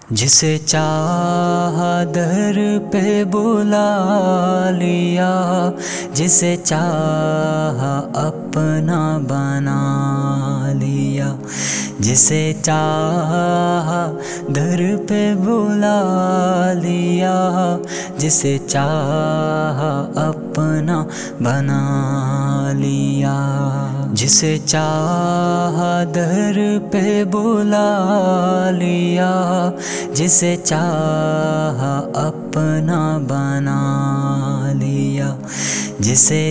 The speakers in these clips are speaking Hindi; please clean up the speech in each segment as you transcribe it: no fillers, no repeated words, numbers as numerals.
जिसे चाहा दर पे बुला लिया, जिसे चाहा अपना बना लिया। जिसे चाहा दर पे बुला लिया, जिसे चाहा अपना बना लिया। जिसे चाहा दर पे बुला लिया, जिसे चाहा अपना बना लिया। जिसे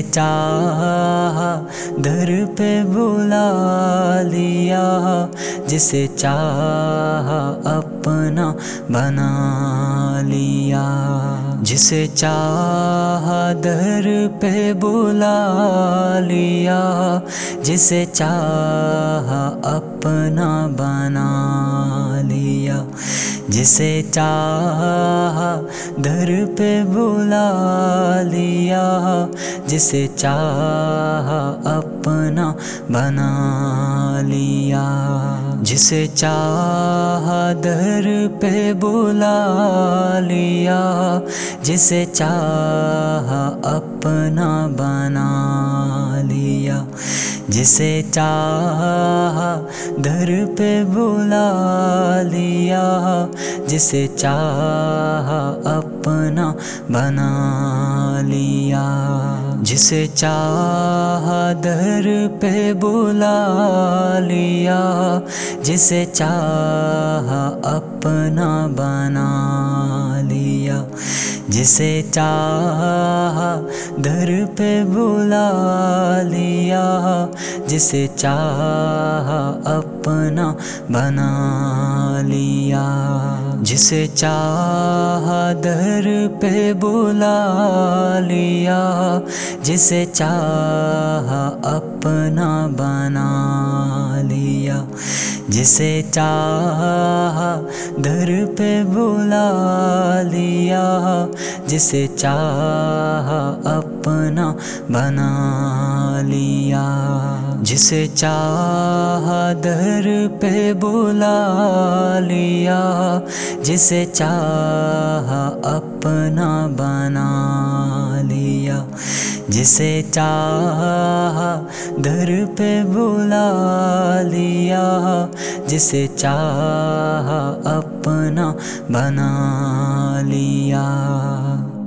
चाहा दर पे बुला लिया, जिसे चाहा अपना बना लिया। जिसे चाहा दर पे बुला लिया, जिसे चाहा अपना बना लिया। जिसे चाहा दर पे बुला लिया, जिसे चाहा अपना बना लिया। जिसे चाहा दर पे बुला लिया, जिसे चाहा अपना बना लिया। जिसे चाहा दर पे बुला लिया, जिसे चाहा अपना बना लिया। जिसे चाहा दर पे बुला लिया, जिसे चाहा अपना बना लिया। जिसे चाहा दर पे बुला लिया, जिसे चाहा अपना बना लिया। जिसे चाहा दर पे बुला लिया, जिसे चाहा अपना बना लिया। जिसे चाहा दर पे बुला लिया, जिसे चाहा अपना बना लिया। जिसे चाहा दर पे बुला लिया, जिसे चाहा अपना बना लिया। जिसे चाहा दर पे बुला लिया, जिसे चाहा अपना बना लिया।